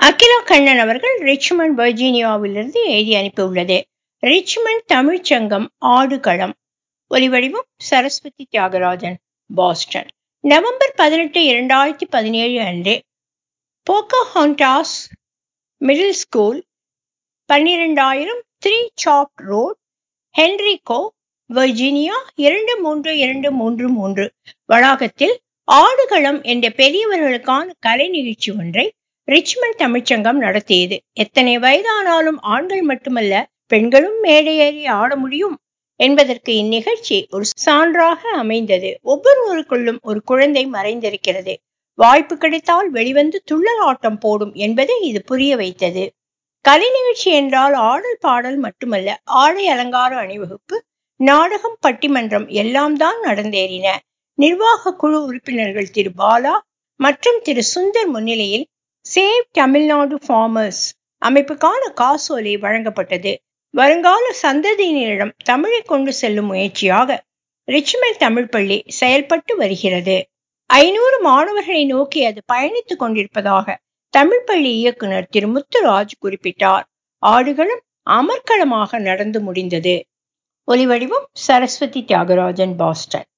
அகிலா கண்ணன் அவர்கள் ரிச்மண்ட் வர்ஜீனியாவிலிருந்து எழுதி அனுப்பியுள்ளது. ரிச்மண்ட் தமிழ்ச்சங்கம் ஆடுகளம். ஒலிவடிவம் சரஸ்வதி தியாகராஜன், பாஸ்டன். நவம்பர் 18, 2017 அன்று போக்கஹாண்டாஸ் மிடில் ஸ்கூல், 12000 3 சாப் ரோட், ஹென்ரிகோ, வர்ஜீனியா 23233 வளாகத்தில் ஆடுகளம் என்ற பெரியவர்களுக்கான கலை நிகழ்ச்சி ஒன்றை ரிச்மண்ட் தமிழ்ச்சங்கம் நடத்தியது. எத்தனை வயதானாலும் ஆண்கள் மட்டுமல்ல, பெண்களும் மேடையேறி ஆட முடியும் என்பதற்கு இந்நிகழ்ச்சி ஒரு சான்றாக அமைந்தது. ஒவ்வொருவருக்குள்ளும் ஒரு குழந்தை மறைந்திருக்கிறது. வாய்ப்பு கிடைத்தால் வெளிவந்து துள்ளல் ஆட்டம் போடும் என்பதை இது புரிய வைத்தது. கலை நிகழ்ச்சி என்றால் ஆடல் பாடல் மட்டுமல்ல, ஆடை அலங்கார அணிவகுப்பு, நாடகம், பட்டிமன்றம் எல்லாம் தான் நடந்தேறின. நிர்வாக குழு உறுப்பினர்கள் திரு பாலா மற்றும் திரு சுந்தர் முன்னிலையில் சேவ் தமிழ்நாடு ஃபார்மர்ஸ் அமைப்புக்கான காசோலை வழங்கப்பட்டது. வருங்கால சந்ததியினரிடம் தமிழை கொண்டு செல்லும் முயற்சியாக ரிச்மண்ட் தமிழ் பள்ளி செயல்பட்டு வருகிறது. 500 மாணவர்களை நோக்கி அது பயணித்துக் கொண்டிருப்பதாக தமிழ் பள்ளி இயக்குனர் திரு முத்துராஜ் குறிப்பிட்டார். ஆடுகளம் அமர்க்களமாக நடந்து முடிந்தது. ஒலிவடிவம் சரஸ்வதி தியாகராஜன், பாஸ்டன்.